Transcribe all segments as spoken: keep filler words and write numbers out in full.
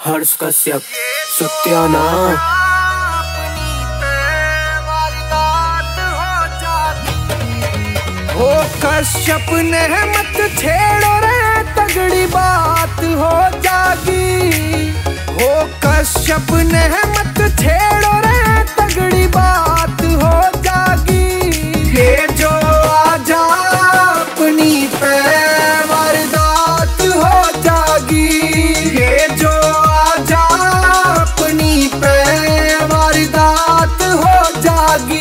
हर्ष कश्यप सत्याना हो कश्यप ने मत छेड़ो रे तगड़ी बात हो जागी। हो कश्यप ने मत छेड़ो रे तगड़ी बात हो जागी। ये जो आजा अपनी पे वारदात हो जागी। ये जो आजा अपनी पे वारदात हो जागी।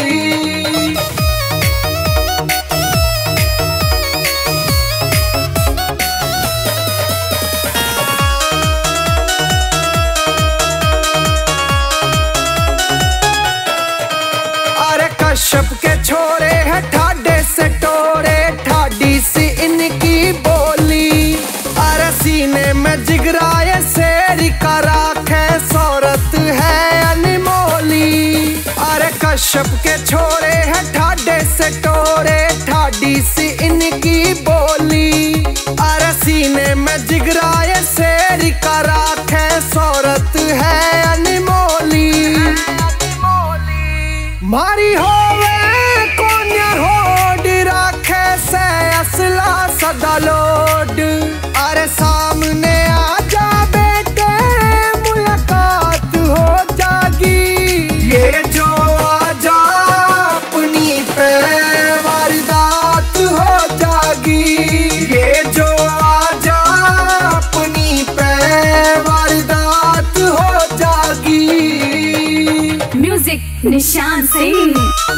कश्यप के छोरे है ठाडे से टोरे, ठाडी सी इनकी बोली। अरे सीने में जिगराए शेर का राखे सौरत है अनमोली। अरे कश्यप के छोरे है ठाडे से टोरे, ठाडी सी इनकी बोली। अरे सीने में जिगराए शेर का राखे सौरत है अनमोली। मारी होवे कोन्या होड राखे से असला सदा लोड। अरे सामने आजा बेटे मुलाकात हो जागी। ये जो आजा अपनी पे वारदात हो जागी। ये जो आजा अपनी पे वारदात हो जागी। म्यूजिक निशान सिंह।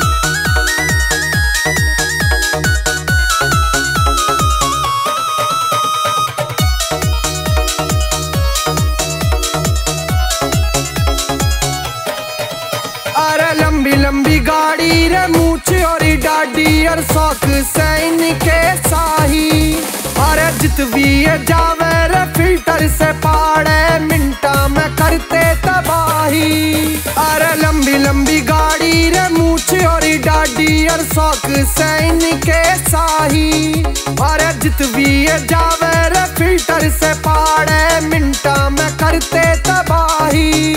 अरे लंबी लंबी गाड़ी रे मूछ और डाडी और शौक से इनके साही। अरे जितवी जावे रे फिल्टर से पाड़े मिनटा में करते तबाही। अरे लंबी लंबी गाड़ी रे मूछ और डाडी और शौक से इनके साही। अरे जितवी जावे रे फिल्टर से पाड़े मिनटा में करते तबाही।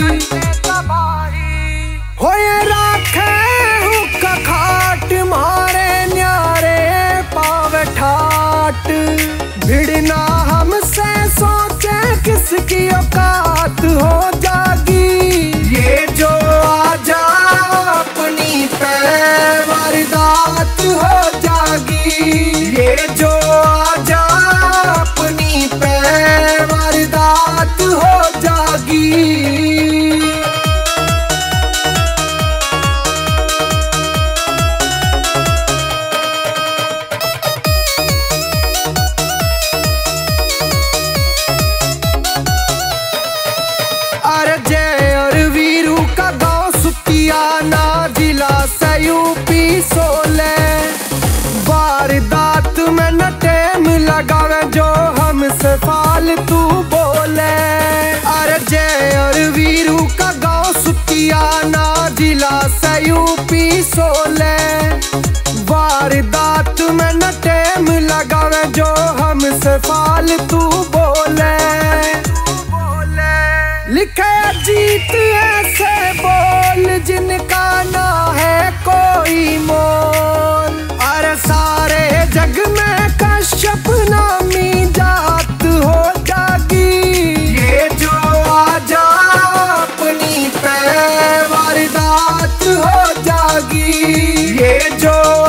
होए राखे हुक्का खाट मारे न्यारे पावे ठाट। भिड़ना हमसे सोचे किसकी औकात हो जागी। ये जो आजा अपनी पे वारदात हो जागी। ये जो आजा अपनी पे वारदात हो जागी। अरे जय और वीरू का गांव सुतियाना, जिला से यूपी सोले। वारदात में न टेम लगावे जो हमसे फालतू बोले। अरे जय और वीरू का गांव सुतियाना, जिला से यूपी सोले। वारदात में न टेम लगावे जो हमसे फालतू बोले। लिखे जीत ऐसे बोल जिनका ना है कोई मोल। अरे सारे जग में कश्यप नामी जात हो जागी। ये जो आजा अपनी पे वारदात हो जागी। ये जो